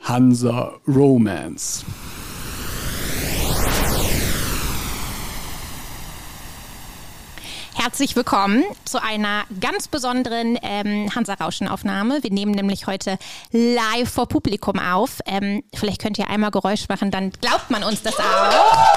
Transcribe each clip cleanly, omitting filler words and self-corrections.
Hansa Romance. Herzlich willkommen zu einer ganz besonderen Hansa-Rauschen-Aufnahme. Wir nehmen nämlich heute live vor Publikum auf. Vielleicht könnt ihr einmal Geräusch machen, dann glaubt man uns das auch.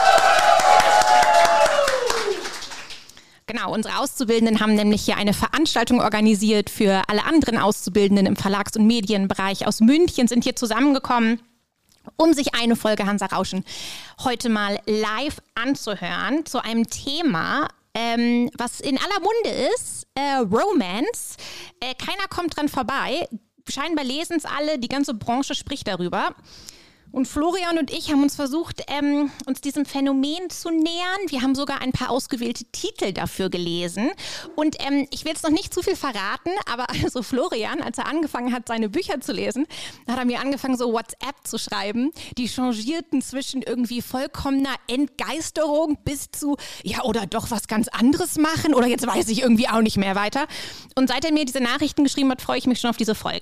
Genau, unsere Auszubildenden haben nämlich hier eine Veranstaltung organisiert für alle anderen Auszubildenden im Verlags- und Medienbereich aus München, sind hier zusammengekommen, um sich eine Folge Hansa Rauschen heute mal live anzuhören zu einem Thema, was in aller Munde ist, Romance. Keiner kommt dran vorbei. Scheinbar lesen es alle, die ganze Branche spricht darüber. Und Florian und ich haben uns versucht, uns diesem Phänomen zu nähern. Wir haben sogar ein paar ausgewählte Titel dafür gelesen. Und ich will jetzt noch nicht zu viel verraten, aber also Florian, als er angefangen hat, seine Bücher zu lesen, hat er mir angefangen, so WhatsApp zu schreiben. Die changierten zwischen irgendwie vollkommener Entgeisterung bis zu, ja, oder doch was ganz anderes machen oder jetzt weiß ich irgendwie auch nicht mehr weiter. Und seit er mir diese Nachrichten geschrieben hat, freue ich mich schon auf diese Folge.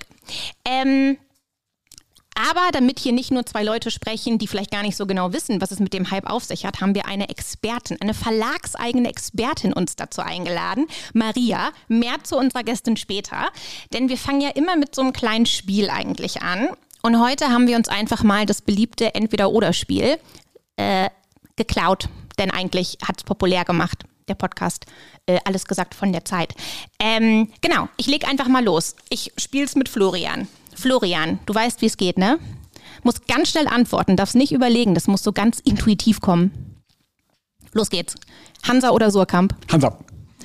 Aber damit hier nicht nur zwei Leute sprechen, die vielleicht gar nicht so genau wissen, was es mit dem Hype auf sich hat, haben wir eine Expertin, eine verlagseigene Expertin uns dazu eingeladen. Maria, mehr zu unserer Gästin später. Denn wir fangen ja immer mit so einem kleinen Spiel eigentlich an. Und heute haben wir uns einfach mal das beliebte Entweder-Oder-Spiel geklaut. Denn eigentlich hat es populär gemacht, der Podcast. Alles gesagt von der Zeit. Genau, ich leg einfach mal los. Ich spiel's mit Florian. Florian, du weißt, wie es geht, ne? Musst ganz schnell antworten, darfst nicht überlegen, das muss so ganz intuitiv kommen. Los geht's. Hansa oder Suhrkamp? Hansa.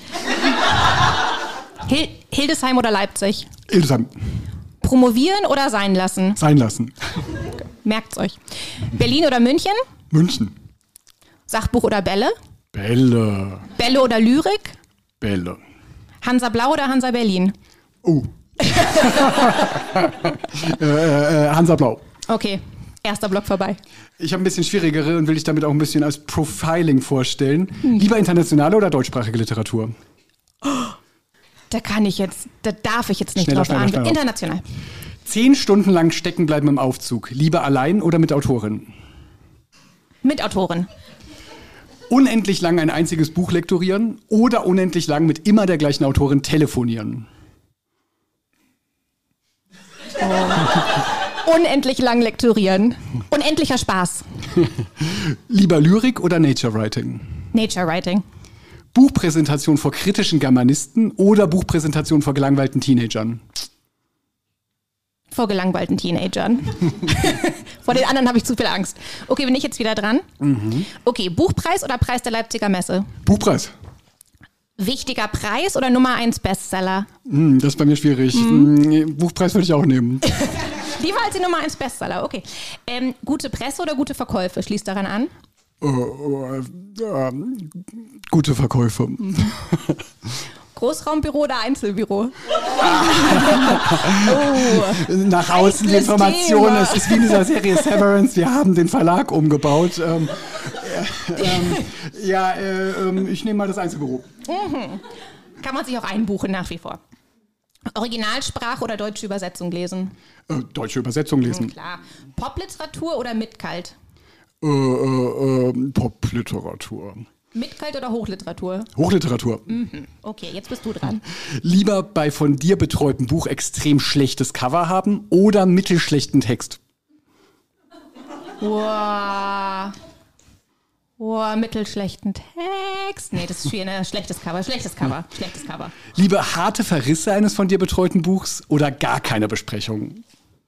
Hildesheim oder Leipzig? Hildesheim. Promovieren oder sein lassen? Sein lassen. Merkt's euch. Berlin oder München? München. Sachbuch oder Bälle? Bälle. Bälle oder Lyrik? Bälle. Hansa Blau oder Hansa Berlin? Hansa Blau. Okay, erster Block vorbei. Ich habe ein bisschen schwierigere und will dich damit auch ein bisschen als Profiling vorstellen. Lieber internationale oder deutschsprachige Literatur? Da darf ich jetzt nicht Schneller, drauf schneller, antworten. schneller. International. 10 Stunden lang stecken bleiben im Aufzug. Lieber allein oder mit Autorin? Mit Autorin. Unendlich lang ein einziges Buch lektorieren oder unendlich lang mit immer der gleichen Autorin telefonieren? Unendlich lang lektorieren. Unendlicher Spaß. Lieber Lyrik oder Nature Writing? Nature Writing. Buchpräsentation vor kritischen Germanisten oder Buchpräsentation vor gelangweilten Teenagern? Vor gelangweilten Teenagern. Vor den anderen habe ich zu viel Angst. Okay, bin ich jetzt wieder dran? Mhm. Okay, Buchpreis oder Preis der Leipziger Messe? Buchpreis. Wichtiger Preis oder Nummer 1 Bestseller? Das ist bei mir schwierig. Buchpreis würde ich auch nehmen. Lieber als die Nummer 1 Bestseller, okay. Gute Presse oder gute Verkäufe? Schließt daran an? Gute Verkäufe. Großraumbüro oder Einzelbüro? Nach außen die Information, es ist wie in dieser Serie Severance, wir haben den Verlag umgebaut. Ich nehme mal das Einzelbüro. Kann man sich auch einbuchen nach wie vor. Originalsprache oder deutsche Übersetzung lesen? Deutsche Übersetzung lesen. Klar. Popliteratur oder Mitkalt? Popliteratur. Mitkalt oder Hochliteratur? Hochliteratur. Okay, jetzt bist du dran. Lieber bei von dir betreutem Buch extrem schlechtes Cover haben oder mittelschlechten Text? Wow, mittelschlechten Text. Nee, das ist schwierig, ne? Schlechtes Cover. Lieber harte Verrisse eines von dir betreuten Buchs oder gar keine Besprechung?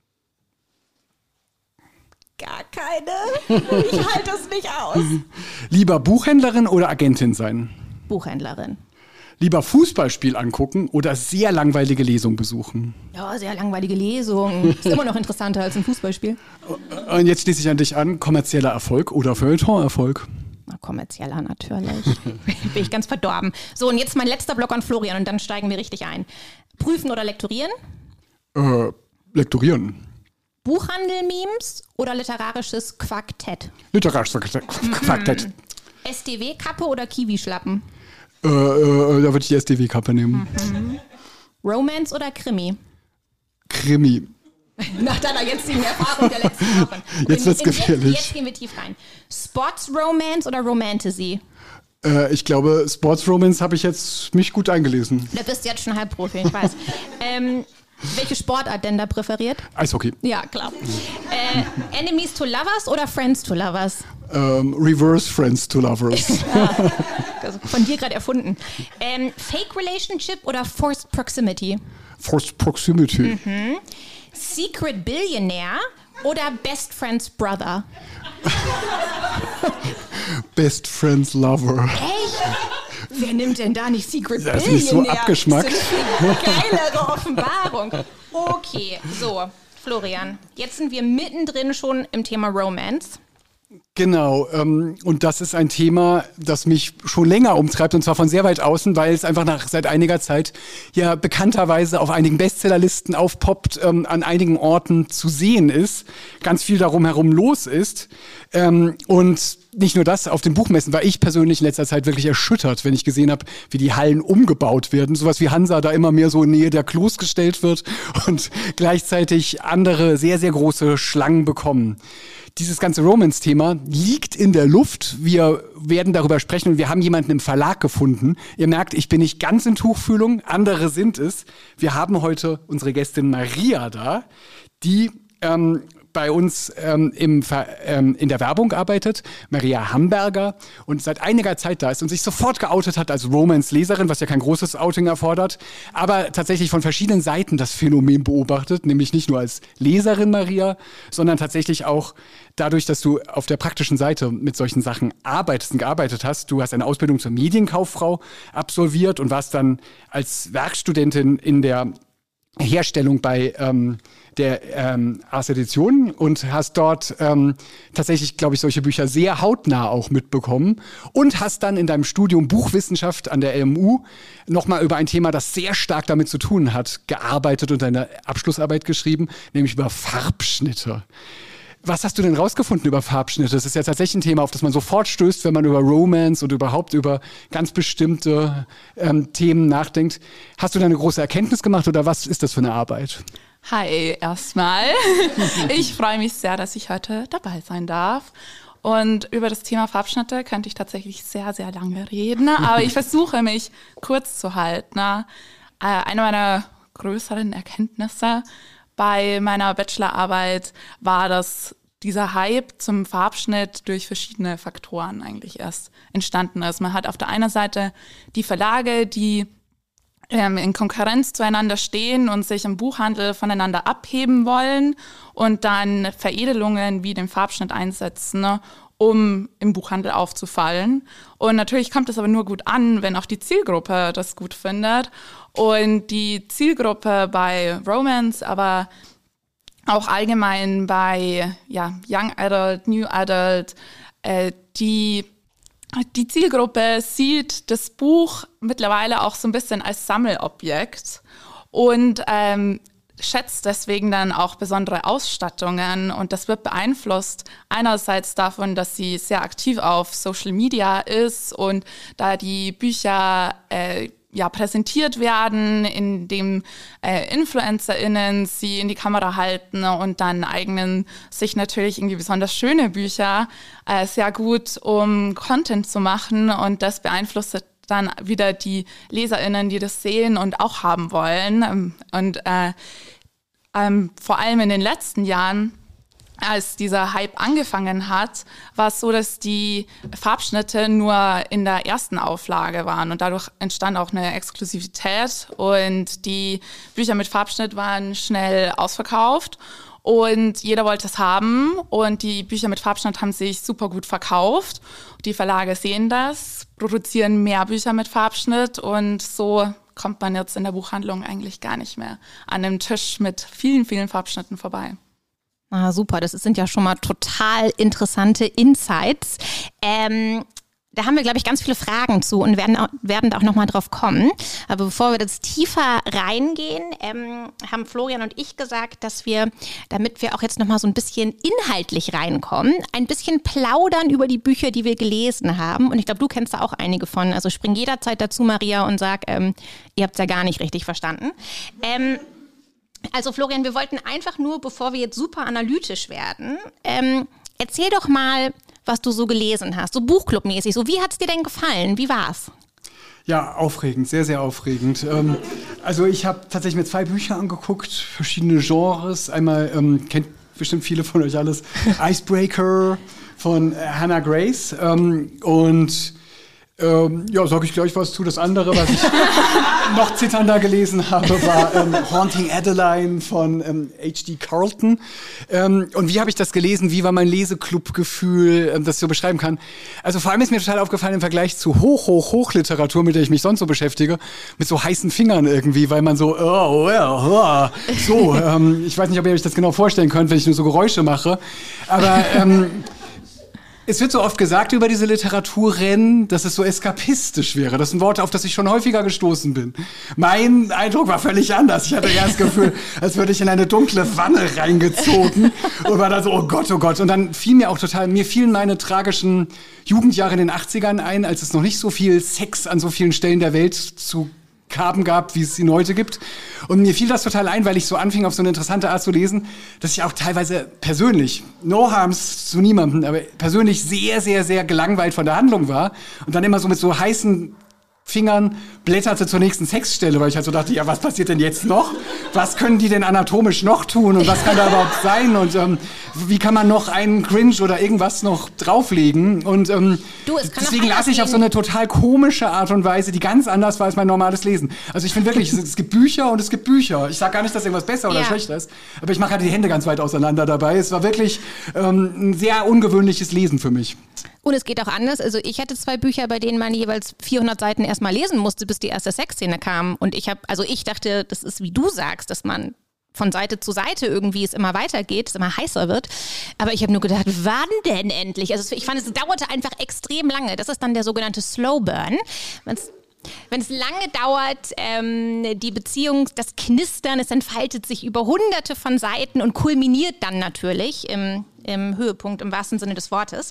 Gar keine? Ich halte es nicht aus. Lieber Buchhändlerin oder Agentin sein? Buchhändlerin. Lieber Fußballspiel angucken oder sehr langweilige Lesung besuchen? Ja, sehr langweilige Lesung. Ist immer noch interessanter als ein Fußballspiel. Und jetzt schließe ich an dich an. Kommerzieller Erfolg oder Feuilleton-Erfolg? Na, kommerzieller natürlich. Bin ich ganz verdorben. So, und jetzt mein letzter Block an Florian und dann steigen wir richtig ein. Prüfen oder lektorieren? Lektorieren. Buchhandel-Memes oder literarisches Quartett? Literarisches Quartett. SDW-Kappe oder Kiwi-Schlappen? Da würde ich die SDW-Kappe nehmen. Romance oder Krimi? Krimi. Nach deiner jetzigen Erfahrung der letzten Wochen. Jetzt wird's gefährlich. Jetzt gehen wir tief rein. Sports Romance oder Romantasy? Ich glaube, Sports Romance habe ich jetzt mich gut eingelesen. Da bist du jetzt schon Halbprofi, ich weiß. Welche Sportart denn da präferiert? Eishockey. Ja, klar. Enemies to Lovers oder Friends to Lovers? Reverse Friends to Lovers. Also von dir gerade erfunden. Fake Relationship oder Forced Proximity? Forced Proximity. Secret Billionaire oder Best Friend's Brother? Best Friend's Lover. Echt? Wer nimmt denn da nicht Secret Das Billionaire? ist nicht so abgeschmackt. Das ist eine geilere Offenbarung. Okay, so, Florian, jetzt sind wir mittendrin schon im Thema Romance. Genau, und das ist ein Thema, das mich schon länger umtreibt, und zwar von sehr weit außen, weil es einfach seit einiger Zeit ja bekannterweise auf einigen Bestsellerlisten aufpoppt, an einigen Orten zu sehen ist, ganz viel darum herum los ist. Und nicht nur das, auf den Buchmessen war ich persönlich in letzter Zeit wirklich erschüttert, wenn ich gesehen habe, wie die Hallen umgebaut werden. Sowas wie Hansa da immer mehr so in Nähe der Klos gestellt wird und gleichzeitig andere sehr, sehr große Schlangen bekommen. Dieses ganze Romance-Thema liegt in der Luft. Wir werden darüber sprechen und wir haben jemanden im Verlag gefunden. Ihr merkt, ich bin nicht ganz in Tuchfühlung, andere sind es. Wir haben heute unsere Gästin Maria da, die bei uns in der Werbung arbeitet, Maria Hamberger, und seit einiger Zeit da ist und sich sofort geoutet hat als Romance-Leserin, was ja kein großes Outing erfordert, aber tatsächlich von verschiedenen Seiten das Phänomen beobachtet, nämlich nicht nur als Leserin Maria, sondern tatsächlich auch dadurch, dass du auf der praktischen Seite mit solchen Sachen arbeitest und gearbeitet hast. Du hast eine Ausbildung zur Medienkauffrau absolviert und warst dann als Werkstudentin in der Herstellung bei der Ars Edition und hast dort tatsächlich, glaube ich, solche Bücher sehr hautnah auch mitbekommen und hast dann in deinem Studium Buchwissenschaft an der LMU nochmal über ein Thema, das sehr stark damit zu tun hat, gearbeitet und deine Abschlussarbeit geschrieben, nämlich über Farbschnitte. Was hast du denn rausgefunden über Farbschnitte? Das ist ja tatsächlich ein Thema, auf das man sofort stößt, wenn man über Romance und überhaupt über ganz bestimmte Themen nachdenkt. Hast du da eine große Erkenntnis gemacht oder was ist das für eine Arbeit? Hi, erstmal. Ich freue mich sehr, dass ich heute dabei sein darf. Und über das Thema Farbschnitte könnte ich tatsächlich sehr, sehr lange reden, aber ich versuche mich kurz zu halten. Eine meiner größeren Erkenntnisse bei meiner Bachelorarbeit war, dass dieser Hype zum Farbschnitt durch verschiedene Faktoren eigentlich erst entstanden ist. Man hat auf der einen Seite die Verlage, die in Konkurrenz zueinander stehen und sich im Buchhandel voneinander abheben wollen und dann Veredelungen wie den Farbschnitt einsetzen, um im Buchhandel aufzufallen. Und natürlich kommt es aber nur gut an, wenn auch die Zielgruppe das gut findet. Und die Zielgruppe bei Romance, aber auch allgemein bei Young Adult, New Adult, die Zielgruppe sieht das Buch mittlerweile auch so ein bisschen als Sammelobjekt und schätzt deswegen dann auch besondere Ausstattungen. Und das wird beeinflusst einerseits davon, dass sie sehr aktiv auf Social Media ist und da die Bücher präsentiert werden, indem InfluencerInnen sie in die Kamera halten und dann eignen sich natürlich irgendwie besonders schöne Bücher sehr gut, um Content zu machen, und das beeinflusst dann wieder die LeserInnen, die das sehen und auch haben wollen. Und vor allem in den letzten Jahren, als dieser Hype angefangen hat, war es so, dass die Farbschnitte nur in der ersten Auflage waren und dadurch entstand auch eine Exklusivität und die Bücher mit Farbschnitt waren schnell ausverkauft und jeder wollte es haben und die Bücher mit Farbschnitt haben sich super gut verkauft. Die Verlage sehen das, produzieren mehr Bücher mit Farbschnitt und so kommt man jetzt in der Buchhandlung eigentlich gar nicht mehr an einem Tisch mit vielen, vielen Farbschnitten vorbei. Ah, super, das sind ja schon mal total interessante Insights. Da haben wir, glaube ich, ganz viele Fragen zu und werden da auch nochmal drauf kommen. Aber bevor wir jetzt tiefer reingehen, haben Florian und ich gesagt, dass wir, damit wir auch jetzt nochmal so ein bisschen inhaltlich reinkommen, ein bisschen plaudern über die Bücher, die wir gelesen haben. Und ich glaube, du kennst da auch einige von. Also spring jederzeit dazu, Maria, und sag, ihr habt es ja gar nicht richtig verstanden. Also Florian, wir wollten einfach nur, bevor wir jetzt super analytisch werden, erzähl doch mal, was du so gelesen hast, so Buchclub-mäßig. So, wie hat es dir denn gefallen? Wie war's? Ja, aufregend, sehr, sehr aufregend. Also ich habe tatsächlich mir 2 Bücher angeguckt, verschiedene Genres. Einmal, kennt bestimmt viele von euch alles, Icebreaker von Hannah Grace. Sage ich gleich was zu. Das andere, was ich noch zitternder gelesen habe, war Haunting Adeline von H.D. Carlton. Und wie habe ich das gelesen? Wie war mein Leseclub-Gefühl, das ich so beschreiben kann? Also vor allem ist mir total aufgefallen im Vergleich zu Hochliteratur, mit der ich mich sonst so beschäftige, mit so heißen Fingern irgendwie, weil man so, ich weiß nicht, ob ihr euch das genau vorstellen könnt, wenn ich nur so Geräusche mache, aber es wird so oft gesagt über diese Literaturrennen, dass es so eskapistisch wäre. Das ist ein Wort, auf das ich schon häufiger gestoßen bin. Mein Eindruck war völlig anders. Ich hatte eher das Gefühl, als würde ich in eine dunkle Wanne reingezogen und war da so, oh Gott. Und dann fielen meine tragischen Jugendjahre in den 80ern ein, als es noch nicht so viel Sex an so vielen Stellen der Welt zu haben gab, wie es ihn heute gibt. Und mir fiel das total ein, weil ich so anfing, auf so eine interessante Art zu lesen, dass ich auch teilweise persönlich, no harms zu niemandem, aber persönlich sehr, sehr, sehr gelangweilt von der Handlung war und dann immer so mit so heißen Fingern blätterte zur nächsten Sexstelle, weil ich halt so dachte, ja, was passiert denn jetzt noch? Was können die denn anatomisch noch tun und was kann da überhaupt sein? Und wie kann man noch einen Cringe oder irgendwas noch drauflegen? Und deswegen las ich auf so eine total komische Art und Weise, die ganz anders war als mein normales Lesen. Also ich finde wirklich, es gibt Bücher und es gibt Bücher. Ich sage gar nicht, dass irgendwas besser oder schlechter ist, aber ich mache halt die Hände ganz weit auseinander dabei. Es war wirklich ein sehr ungewöhnliches Lesen für mich. Und es geht auch anders. Also ich hatte 2 Bücher, bei denen man jeweils 400 Seiten erstmal lesen musste, bis die erste Sexszene kam. Und ich dachte, das ist wie du sagst, dass man von Seite zu Seite irgendwie es immer weitergeht, es immer heißer wird. Aber ich habe nur gedacht, wann denn endlich? Also ich fand, es dauerte einfach extrem lange. Das ist dann der sogenannte Slow Burn. Wenn es lange dauert, die Beziehung, das Knistern, es entfaltet sich über hunderte von Seiten und kulminiert dann natürlich im Höhepunkt, im wahrsten Sinne des Wortes.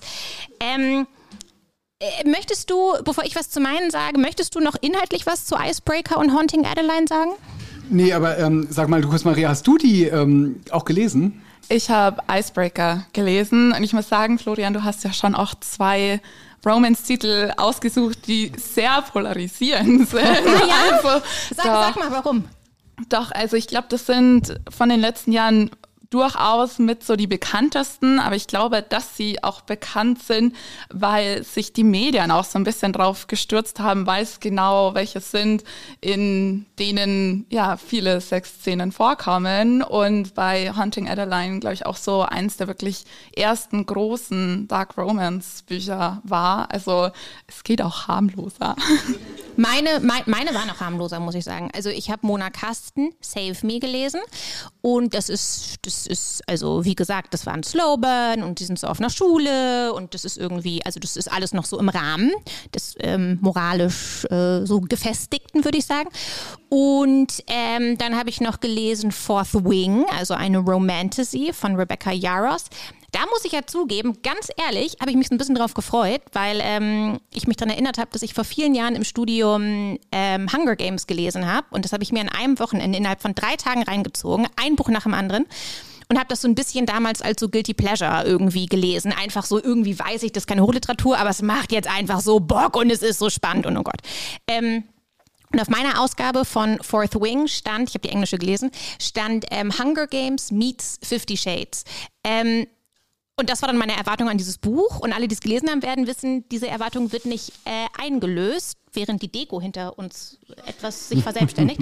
Möchtest du, bevor ich was zu meinen sage, möchtest du noch inhaltlich was zu Icebreaker und Haunting Adeline sagen? Nee, aber sag mal, Lukas Maria, hast du die auch gelesen? Ich habe Icebreaker gelesen und ich muss sagen, Florian, du hast ja schon auch 2 Romance-Titel ausgesucht, die sehr polarisierend sind. Ja, also, sag mal, warum? Doch, also ich glaube, das sind von den letzten Jahren durchaus mit so die bekanntesten, aber ich glaube, dass sie auch bekannt sind, weil sich die Medien auch so ein bisschen drauf gestürzt haben, weiß genau, welche sind, in denen ja viele Sexszenen vorkommen. Und bei Haunting Adeline, glaube ich, auch so eins der wirklich ersten großen Dark Romance Bücher war. Also es geht auch harmloser. Meine waren auch harmloser, muss ich sagen. Also ich habe Mona Kasten, Save Me, gelesen und das ist, also wie gesagt, das war ein Slowburn und die sind so auf einer Schule und das ist irgendwie, also das ist alles noch so im Rahmen des moralisch so Gefestigten, würde ich sagen. Und dann habe ich noch gelesen Fourth Wing, also eine Romantasy von Rebecca Yarros. Da muss ich ja zugeben, ganz ehrlich, habe ich mich so ein bisschen drauf gefreut, weil ich mich daran erinnert habe, dass ich vor vielen Jahren im Studium Hunger Games gelesen habe. Und das habe ich mir an einem Wochenende innerhalb von 3 Tagen reingezogen, ein Buch nach dem anderen. Und habe das so ein bisschen damals als so Guilty Pleasure irgendwie gelesen. Einfach so, irgendwie weiß ich, das ist keine Hochliteratur, aber es macht jetzt einfach so Bock und es ist so spannend und oh Gott. Und auf meiner Ausgabe von Fourth Wing stand, ich habe die englische gelesen, stand Hunger Games meets 50 Shades. Und das war dann meine Erwartung an dieses Buch. Und alle, die es gelesen haben, werden wissen, diese Erwartung wird nicht eingelöst, während die Deko hinter uns etwas sich verselbstständigt.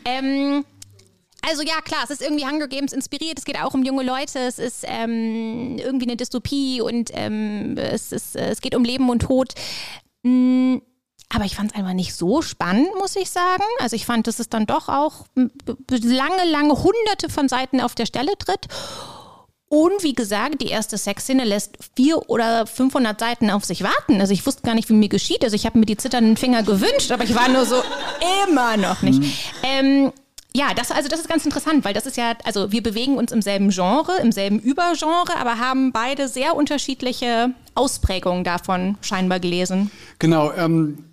Also ja, klar, es ist irgendwie Hunger Games inspiriert. Es geht auch um junge Leute. Es ist irgendwie eine Dystopie und es geht um Leben und Tod. Aber ich fand es einfach nicht so spannend, muss ich sagen. Also ich fand, dass es dann doch auch lange, hunderte von Seiten auf der Stelle tritt. Und wie gesagt, die erste Sexszene lässt 400 oder 500 Seiten auf sich warten. Also ich wusste gar nicht, wie mir geschieht. Also ich habe mir die zitternden Finger gewünscht, aber ich war nur so, immer noch nicht. Ja, das ist ganz interessant, weil das ist ja, also wir bewegen uns im selben Genre, im selben Übergenre, aber haben beide sehr unterschiedliche Ausprägungen davon scheinbar gelesen. Genau,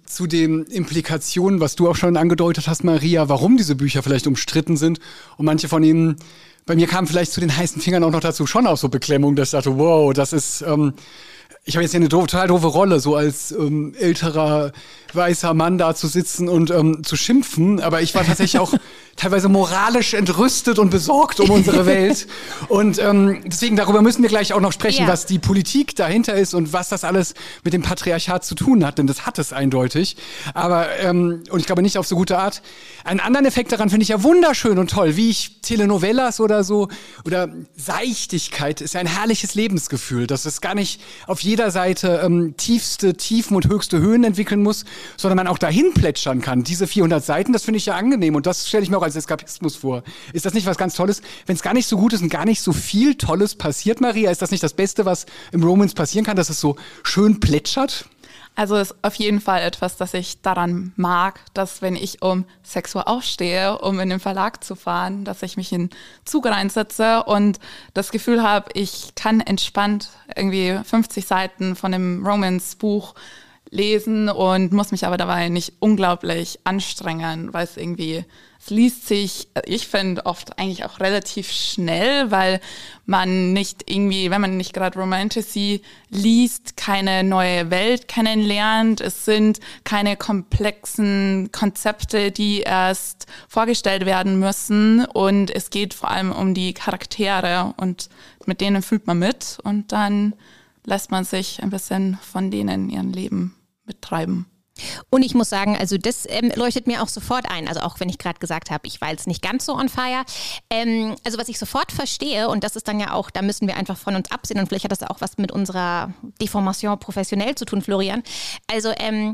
zu den Implikationen, was du auch schon angedeutet hast, Maria, warum diese Bücher vielleicht umstritten sind und manche von ihnen, bei mir kamen vielleicht zu den heißen Fingern auch noch dazu schon auch so Beklemmung, dass ich dachte, wow, das ist, ich habe jetzt hier eine total doofe Rolle, so als älterer weißer Mann da zu sitzen und zu schimpfen, aber ich war tatsächlich auch teilweise moralisch entrüstet und besorgt um unsere Welt und deswegen darüber müssen wir gleich auch noch sprechen, was die Politik dahinter ist und was das alles mit dem Patriarchat zu tun hat, denn das hat es eindeutig, aber und ich glaube nicht auf so gute Art. Einen anderen Effekt daran finde ich ja wunderschön und toll, wie ich Telenovelas oder so oder Seichtigkeit ist ja ein herrliches Lebensgefühl, dass es gar nicht auf jeder Seite tiefste Tiefen und höchste Höhen entwickeln muss, sondern man auch dahin plätschern kann. Diese 400 Seiten, das finde ich ja angenehm und das stelle ich mir auch als Eskapismus vor. Ist das nicht was ganz Tolles? Wenn es gar nicht so gut ist und gar nicht so viel Tolles passiert, Maria, ist das nicht das Beste, was im Romance passieren kann, dass es so schön plätschert? Also ist auf jeden Fall etwas, das ich daran mag, dass wenn ich um 6 Uhr aufstehe, um in den Verlag zu fahren, dass ich mich in den Zug reinsetze und das Gefühl habe, ich kann entspannt irgendwie 50 Seiten von einem Romance-Buch lesen und muss mich aber dabei nicht unglaublich anstrengen, weil es irgendwie, es liest sich, ich finde, oft eigentlich auch relativ schnell, weil man nicht irgendwie, wenn man nicht gerade Romantasy liest, keine neue Welt kennenlernt. Es sind keine komplexen Konzepte, die erst vorgestellt werden müssen und es geht vor allem um die Charaktere und mit denen fühlt man mit und dann lässt man sich ein bisschen von denen ihren Leben betreiben. Und ich muss sagen, also das leuchtet mir auch sofort ein, also auch wenn ich gerade gesagt habe, ich war jetzt nicht ganz so on fire. Also was ich sofort verstehe, und das ist dann ja auch, da müssen wir einfach von uns absehen und vielleicht hat das auch was mit unserer Deformation professionell zu tun, Florian. Also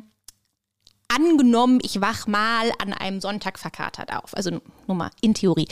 angenommen, ich wach mal an einem Sonntag verkatert auf, also nur mal in Theorie.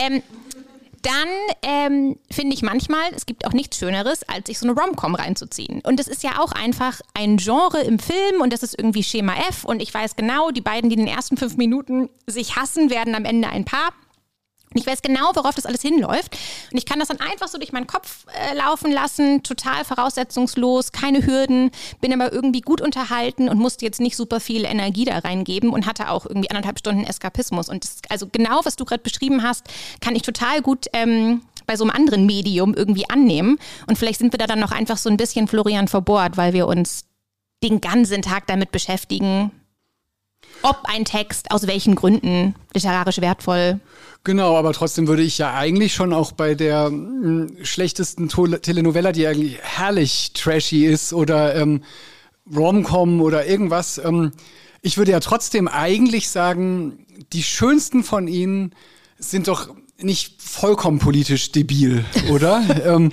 Dann finde ich manchmal, es gibt auch nichts Schöneres, als sich so eine Rom-Com reinzuziehen. Und das ist ja auch einfach ein Genre im Film und das ist irgendwie Schema F. Und ich weiß genau, die beiden, die in den ersten 5 Minuten sich hassen, werden am Ende ein Paar. Und ich weiß genau, worauf das alles hinläuft. Und ich kann das dann einfach so durch meinen Kopf laufen lassen, total voraussetzungslos, keine Hürden, bin aber irgendwie gut unterhalten und musste jetzt nicht super viel Energie da reingeben und hatte auch irgendwie 1,5 Stunden Eskapismus. Und das, also genau, was du gerade beschrieben hast, kann ich total gut bei so einem anderen Medium irgendwie annehmen. Und vielleicht sind wir da dann noch einfach so ein bisschen Florian verbohrt, weil wir uns den ganzen Tag damit beschäftigen, ob ein Text aus welchen Gründen literarisch wertvoll. Genau, aber trotzdem würde ich ja eigentlich schon auch bei der schlechtesten Telenovela, die eigentlich herrlich trashy ist oder Rom-Com oder irgendwas, ich würde ja trotzdem eigentlich sagen, die schönsten von ihnen sind doch nicht vollkommen politisch debil, oder?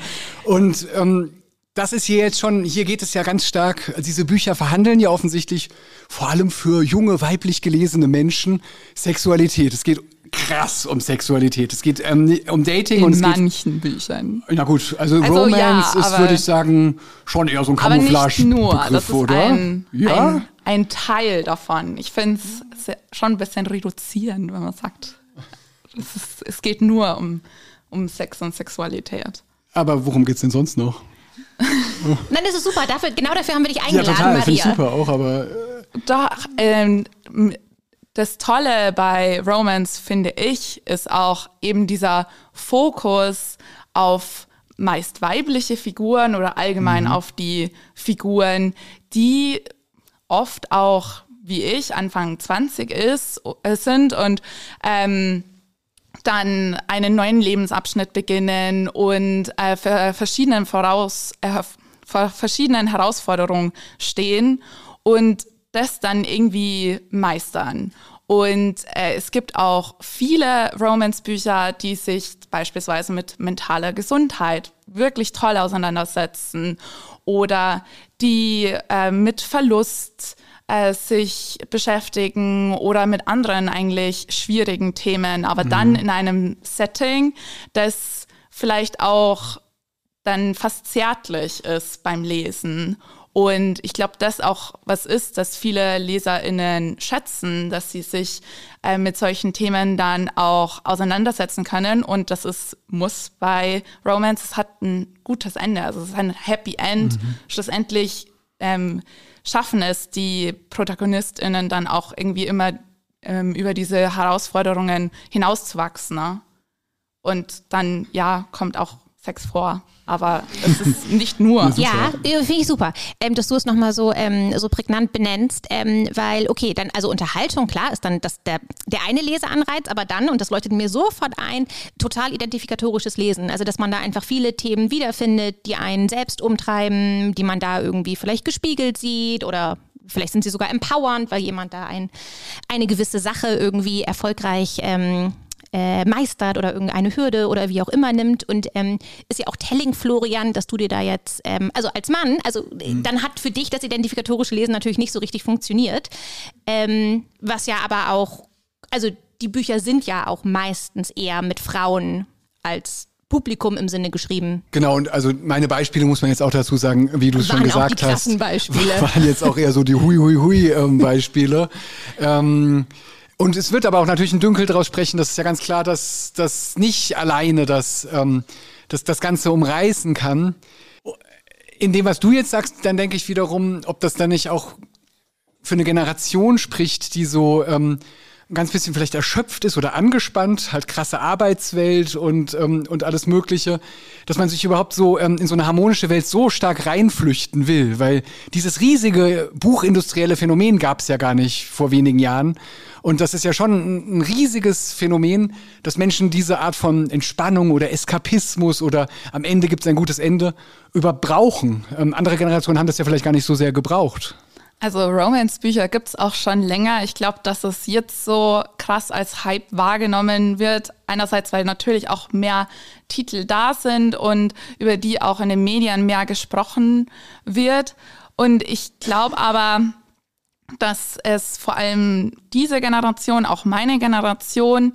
Das ist hier jetzt schon, hier geht es ja ganz stark, diese Bücher verhandeln ja offensichtlich vor allem für junge, weiblich gelesene Menschen Sexualität. Es geht krass um Sexualität. Es geht um Dating. In manchen Büchern. Na gut, also Romance ja, ist, würde ich sagen, schon eher so ein Camouflage-Begriff, das ist oder? Ein Teil davon. Ich finde es schon ein bisschen reduzierend, wenn man sagt, es geht nur um Sex und Sexualität. Aber worum geht's denn sonst noch? Nein, das ist super. Genau dafür haben wir dich eingeladen, ja, total, Maria. Finde ich super auch, aber Doch, das Tolle bei Romance, finde ich, ist auch eben dieser Fokus auf meist weibliche Figuren oder allgemein auf die Figuren, die oft auch, wie ich, Anfang 20 sind und dann einen neuen Lebensabschnitt beginnen und vor verschiedenen Herausforderungen stehen und das dann irgendwie meistern. Und es gibt auch viele Romance-Bücher, die sich beispielsweise mit mentaler Gesundheit wirklich toll auseinandersetzen oder die mit Verlust sich beschäftigen oder mit anderen eigentlich schwierigen Themen, aber dann in einem Setting, das vielleicht auch dann fast zärtlich ist beim Lesen. Und ich glaube, das auch was ist, dass viele LeserInnen schätzen, dass sie sich mit solchen Themen dann auch auseinandersetzen können. Und das muss bei Romance, es hat ein gutes Ende. Also es ist ein Happy End. Schlussendlich schaffen es die ProtagonistInnen dann auch irgendwie immer über diese Herausforderungen hinauszuwachsen. Ne? Und dann, kommt auch Sex vor. Aber es ist nicht nur. Ja, finde ich super, dass du es nochmal so prägnant benennst, weil, okay, dann, also Unterhaltung, klar, ist dann der eine Leseanreiz, aber dann, und das leuchtet mir sofort ein, total identifikatorisches Lesen. Also, dass man da einfach viele Themen wiederfindet, die einen selbst umtreiben, die man da irgendwie vielleicht gespiegelt sieht oder vielleicht sind sie sogar empowernd, weil jemand da eine gewisse Sache irgendwie erfolgreich meistert oder irgendeine Hürde oder wie auch immer nimmt. Und ist ja auch telling, Florian, dass du dir da jetzt, also als Mann, dann hat für dich das identifikatorische Lesen natürlich nicht so richtig funktioniert. Was ja aber auch, also die Bücher sind ja auch meistens eher mit Frauen als Publikum im Sinne geschrieben. Genau, und also meine Beispiele muss man jetzt auch dazu sagen, wie du es schon gesagt hast, waren jetzt auch eher so die Hui-Hui-Hui-Beispiele. Und es wird aber auch natürlich ein Dünkel draus sprechen, das ist ja ganz klar, dass das nicht alleine das Ganze umreißen kann. In dem, was du jetzt sagst, dann denke ich wiederum, ob das dann nicht auch für eine Generation spricht, die so ein ganz bisschen vielleicht erschöpft ist oder angespannt, halt krasse Arbeitswelt und alles Mögliche, dass man sich überhaupt so in so eine harmonische Welt so stark reinflüchten will, weil dieses riesige buchindustrielle Phänomen gab es ja gar nicht vor wenigen Jahren. Und das ist ja schon ein riesiges Phänomen, dass Menschen diese Art von Entspannung oder Eskapismus oder am Ende gibt es ein gutes Ende überbrauchen. Andere Generationen haben das ja vielleicht gar nicht so sehr gebraucht. Also Romance-Bücher gibt's auch schon länger. Ich glaube, dass es jetzt so krass als Hype wahrgenommen wird. Einerseits, weil natürlich auch mehr Titel da sind und über die auch in den Medien mehr gesprochen wird. Und ich glaube aber, dass es vor allem diese Generation, auch meine Generation,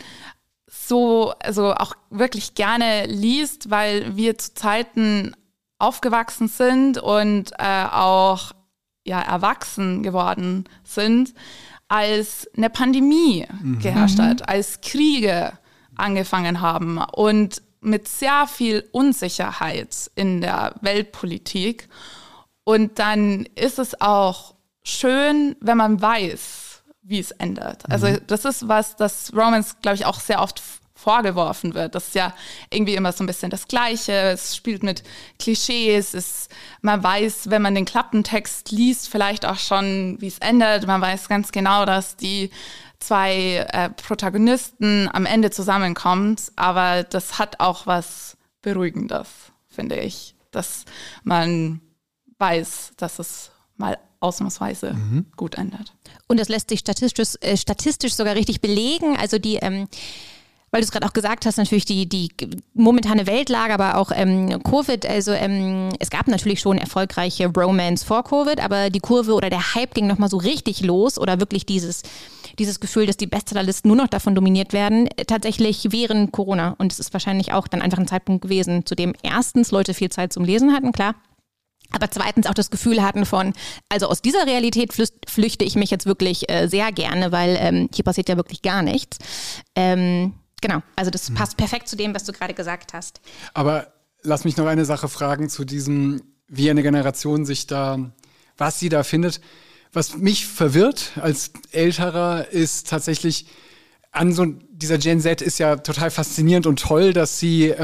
also auch wirklich gerne liest, weil wir zu Zeiten aufgewachsen sind und auch erwachsen geworden sind, als eine Pandemie geherrscht hat, als Kriege angefangen haben und mit sehr viel Unsicherheit in der Weltpolitik. Und dann ist es auch schön, wenn man weiß, wie es endet. Also das ist was, das Romance, glaube ich, auch sehr oft vorgeworfen wird. Das ist ja irgendwie immer so ein bisschen das Gleiche. Es spielt mit Klischees. Man weiß, wenn man den Klappentext liest, vielleicht auch schon, wie es endet. Man weiß ganz genau, dass die zwei Protagonisten am Ende zusammenkommen. Aber das hat auch was Beruhigendes, finde ich. Dass man weiß, dass es mal ausnahmsweise gut endet. Und das lässt sich statistisch sogar richtig belegen. Also die weil du es gerade auch gesagt hast, natürlich die momentane Weltlage, aber auch Covid, also es gab natürlich schon erfolgreiche Romance vor Covid, aber die Kurve oder der Hype ging nochmal so richtig los oder wirklich dieses Gefühl, dass die Bestsellerlisten nur noch davon dominiert werden, tatsächlich während Corona. Und es ist wahrscheinlich auch dann einfach ein Zeitpunkt gewesen, zu dem erstens Leute viel Zeit zum Lesen hatten, klar, aber zweitens auch das Gefühl hatten von, also aus dieser Realität flüchte ich mich jetzt wirklich sehr gerne, weil hier passiert ja wirklich gar nichts. Genau, also das passt perfekt zu dem, was du gerade gesagt hast. Aber lass mich noch eine Sache fragen zu diesem, wie eine Generation sich da, was sie da findet. Was mich verwirrt als Älterer ist tatsächlich, dieser Gen Z ist ja total faszinierend und toll, dass sie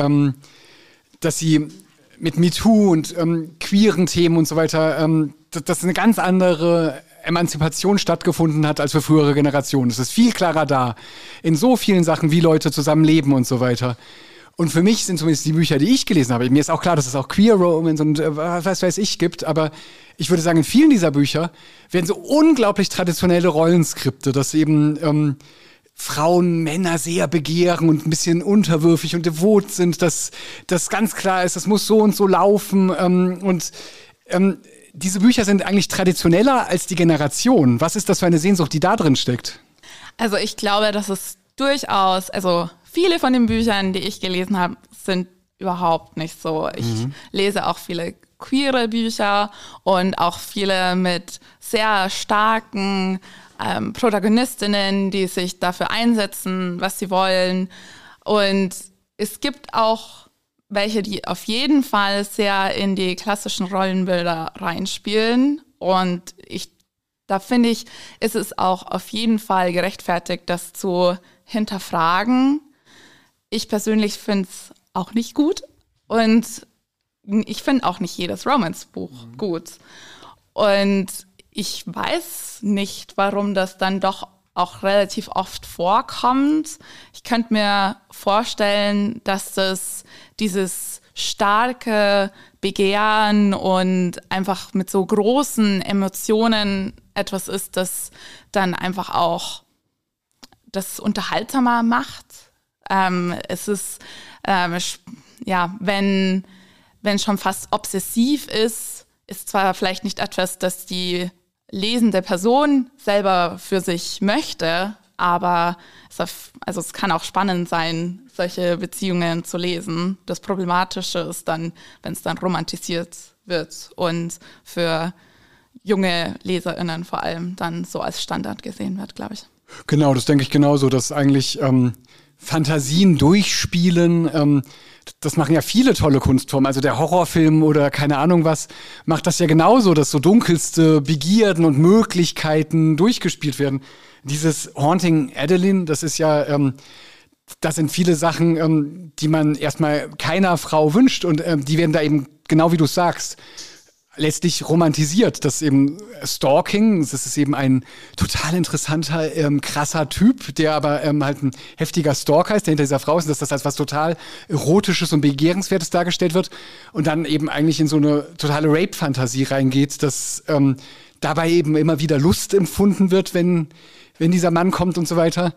mit MeToo und queeren Themen und so weiter, dass eine ganz andere Emanzipation stattgefunden hat als für frühere Generationen. Es ist viel klarer da, in so vielen Sachen, wie Leute zusammenleben und so weiter. Und für mich sind zumindest die Bücher, die ich gelesen habe, mir ist auch klar, dass es auch Queer Romance und was weiß ich gibt, aber ich würde sagen, in vielen dieser Bücher werden so unglaublich traditionelle Rollenskripte, dass eben Frauen Männer sehr begehren und ein bisschen unterwürfig und devot sind, dass das ganz klar ist, das muss so und so laufen diese Bücher sind eigentlich traditioneller als die Generation. Was ist das für eine Sehnsucht, die da drin steckt? Also ich glaube, dass es durchaus, also viele von den Büchern, die ich gelesen habe, sind überhaupt nicht so. Ich lese auch viele queere Bücher und auch viele mit sehr starken Protagonistinnen, die sich dafür einsetzen, was sie wollen. Und es gibt auch welche, die auf jeden Fall sehr in die klassischen Rollenbilder reinspielen Und da finde ich, ist es auch auf jeden Fall gerechtfertigt, das zu hinterfragen. Ich persönlich finde es auch nicht gut und ich finde auch nicht jedes Romance-Buch gut. Und ich weiß nicht, warum das dann doch auch relativ oft vorkommt. Ich könnte mir vorstellen, dass das dieses starke Begehren und einfach mit so großen Emotionen etwas ist, das dann einfach auch das unterhaltsamer macht. Es ist, wenn schon fast obsessiv ist zwar vielleicht nicht etwas, das die lesende Person selber für sich möchte, aber es kann auch spannend sein, solche Beziehungen zu lesen. Das Problematische ist dann, wenn es dann romantisiert wird und für junge LeserInnen vor allem dann so als Standard gesehen wird, glaube ich. Genau, das denke ich genauso, dass eigentlich Fantasien durchspielen, das machen ja viele tolle Kunstformen, also der Horrorfilm oder keine Ahnung was, macht das ja genauso, dass so dunkelste Begierden und Möglichkeiten durchgespielt werden. Dieses Haunting Adeline, das ist ja, das sind viele Sachen, die man erstmal keiner Frau wünscht und die werden da eben, genau wie du sagst, letztlich romantisiert, dass eben Stalking, das ist eben ein total interessanter, krasser Typ, der aber halt ein heftiger Stalker ist, der hinter dieser Frau ist, dass das als was total Erotisches und Begehrenswertes dargestellt wird und dann eben eigentlich in so eine totale Rape-Fantasie reingeht, dass dabei eben immer wieder Lust empfunden wird, wenn dieser Mann kommt und so weiter.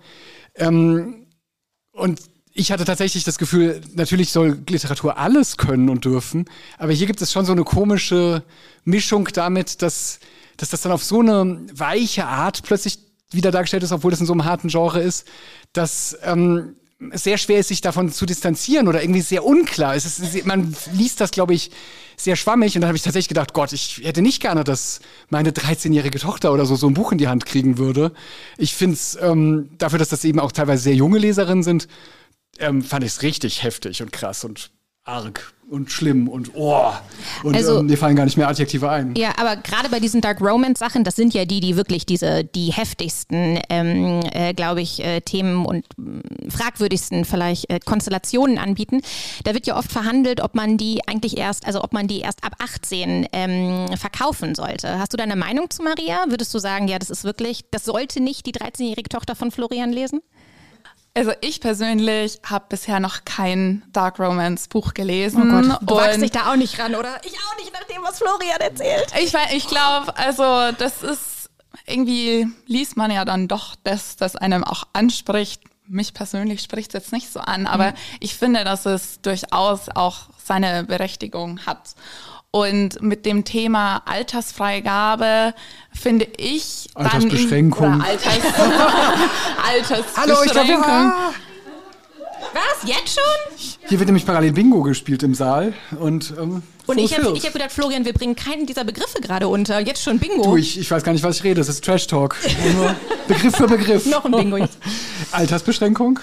Und ich hatte tatsächlich das Gefühl, natürlich soll Literatur alles können und dürfen, aber hier gibt es schon so eine komische Mischung damit, dass das dann auf so eine weiche Art plötzlich wieder dargestellt ist, obwohl das in so einem harten Genre ist, dass es sehr schwer ist, sich davon zu distanzieren oder irgendwie sehr unklar. Man liest das, glaube ich, sehr schwammig und dann habe ich tatsächlich gedacht, Gott, ich hätte nicht gerne, dass meine 13-jährige Tochter oder so ein Buch in die Hand kriegen würde. Ich finde es dafür, dass das eben auch teilweise sehr junge Leserinnen sind, fand ich es richtig heftig und krass und arg und schlimm und mir fallen gar nicht mehr Adjektive ein. Ja, aber gerade bei diesen Dark Romance Sachen, das sind ja die wirklich die heftigsten, glaube ich, Themen und fragwürdigsten vielleicht Konstellationen anbieten. Da wird ja oft verhandelt, ob man die erst ab 18 verkaufen sollte. Hast du da eine Meinung zu, Maria? Würdest du sagen, ja, das sollte nicht die 13-jährige Tochter von Florian lesen? Also ich persönlich habe bisher noch kein Dark Romance Buch gelesen. Oh Gott, du wagst dich da auch nicht ran, oder? Ich auch nicht, nach dem, was Florian erzählt. Ich glaube, also das ist, irgendwie liest man ja dann doch das einem auch anspricht. Mich persönlich spricht es jetzt nicht so an, aber ich finde, dass es durchaus auch seine Berechtigung hat. Und mit dem Thema Altersfreigabe finde ich Altersbeschränkung. Altersbeschränkung. Hallo, ich glaube, Was? Jetzt schon? Hier wird nämlich parallel Bingo gespielt im Saal. Und ich habe gedacht, Florian, wir bringen keinen dieser Begriffe gerade unter. Jetzt schon Bingo. Du, ich weiß gar nicht, was ich rede. Das ist Trash Talk. Nur Begriff für Begriff. Noch ein Bingo jetzt. Altersbeschränkung.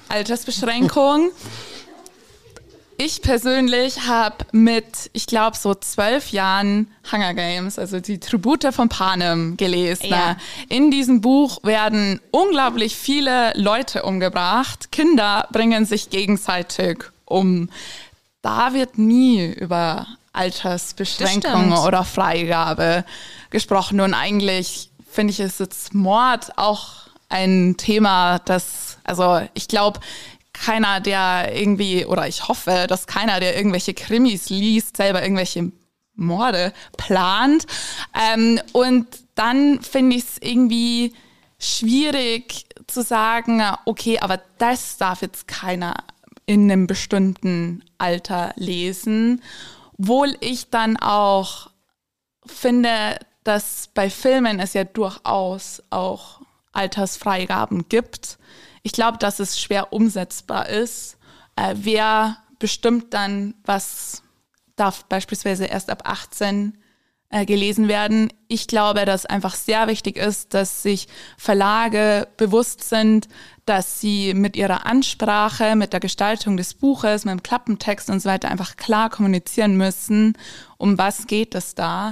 Ich persönlich habe mit, ich glaube, so 12 Jahren Hunger Games, also die Tribute von Panem, gelesen. Ja. In diesem Buch werden unglaublich viele Leute umgebracht. Kinder bringen sich gegenseitig um. Da wird nie über Altersbeschränkung oder Freigabe gesprochen. Und eigentlich finde ich, ist jetzt Mord auch ein Thema, ich glaube, keiner, der irgendwie, oder ich hoffe, dass keiner, der irgendwelche Krimis liest, selber irgendwelche Morde plant. Und dann finde ich es irgendwie schwierig zu sagen, okay, aber das darf jetzt keiner in einem bestimmten Alter lesen. Obwohl ich dann auch finde, dass bei Filmen es ja durchaus auch Altersfreigaben gibt. Ich glaube, dass es schwer umsetzbar ist. Wer bestimmt dann, was darf beispielsweise erst ab 18 gelesen werden? Ich glaube, dass einfach sehr wichtig ist, dass sich Verlage bewusst sind, dass sie mit ihrer Ansprache, mit der Gestaltung des Buches, mit dem Klappentext und so weiter einfach klar kommunizieren müssen, um was geht es da.